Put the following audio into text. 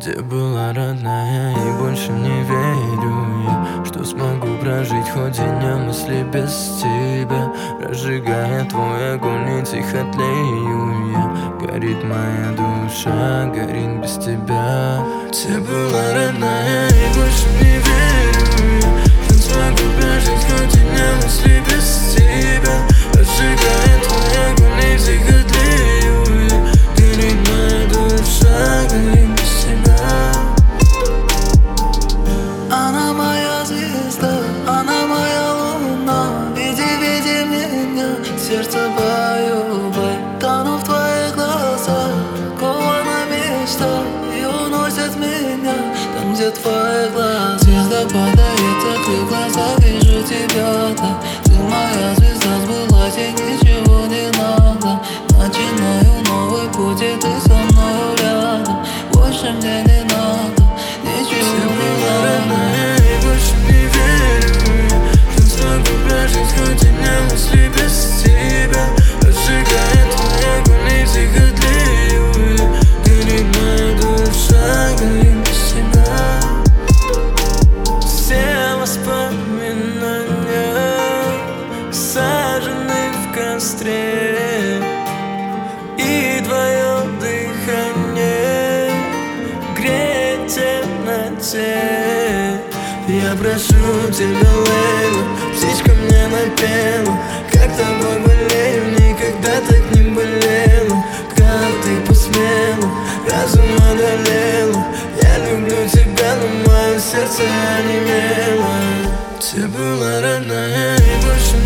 Где была родная, и больше не верю я, что смогу прожить хоть день мысли без тебя. Разжигая твой огонь и тихо тлею я. Горит моя душа, горит без тебя. Где была родная, и больше не верю я, что смогу прожить хоть день мысли без тебя. Разжигая твой огонь и тихо тлею я. Горит моя душа, горит без тебя. Она моя звезда, она моя луна. Веди меня, сердце бою, бой. Тону в твоих глазах, кована мечта, и уносит меня там, где твои глаза. Звезда падает, закрыв глаза, вижу тебя так. Ты моя звезда, сбылась, и ничего не надо. Начинаю новый путь, и ты со мною рядом. Больше мне не надо, ничего не надо. И больше не верю я, что смогу прожить хоть день мысли без тебя. Разжигая твой огонь и тихо тлею я. Горит моя душа, горит без тебя. Все воспоминания сажены в костре, и твое дыхание греет в темноте. Я прошу тебя, Лейла, птичка мне напела, как тобой болею, никогда так не болела. Как ты посмела, разум одолела. Я люблю тебя, но мое сердце онемело. Ты была родная, и больше